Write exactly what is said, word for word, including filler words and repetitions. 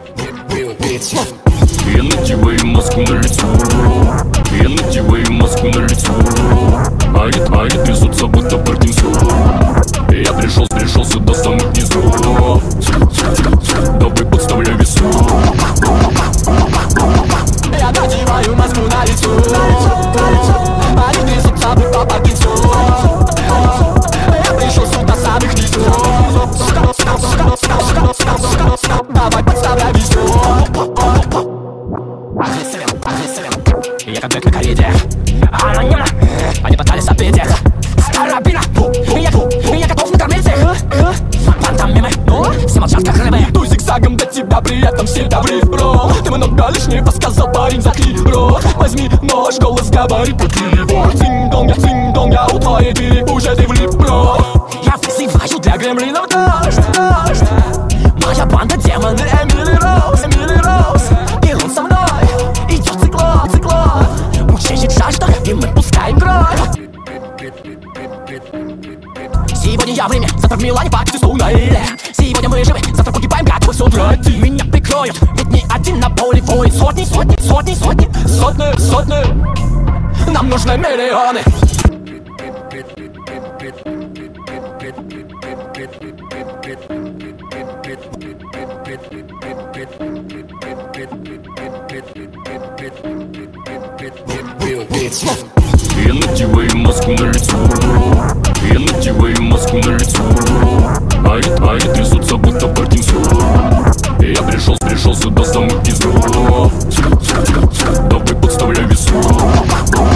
Я надеваю маску на лицо, я надеваю маску на лицо, а я, а я трясутся, будто Паркинсон. Я пришел, пришел сюда с самых низов, давай подставляй весу. Я надеваю маску на лицо, а я трясутся, будто Паркинсон. Я пришел сюда с самых низов, давай подставляй весу. Я как Бэк на корриде, анонимно они пытались отбить их с карабина. Я, я готов накормить их пантомимы, все молчат как рыбы. Ту зигзагом до тебя, при этом всегда в риф-бро. Ты много лишнего сказал, парень, закрой рот. Возьми нож, голос говорит, пути его. Цинь-дон, я цинь-дон, я у твоей двери, уже ты влип, бро. Я вызываю для гремлинов дождь, дождь. Моя банда демоны Эмили Роуз, Эмили Роуз. И он со мной идет циклон, циклон. Мучает жажда, и мы пускаем кровь. Сегодня я в Риме, завтра в Милане, пак ты на Иле. Сегодня мы живы, завтра погибаем, как вы с утра. Меня прикроют, ведь не один на поле воин. Сотни, сотни, сотни, сотни, сотни, сотни. Нам нужны миллионы. Я надеваю маску на лицо, я надеваю маску на лицо, а я, а я трясутся, будто Паркинсон. Я пришел, пришел сюда с самых низов, давай подставляй весу.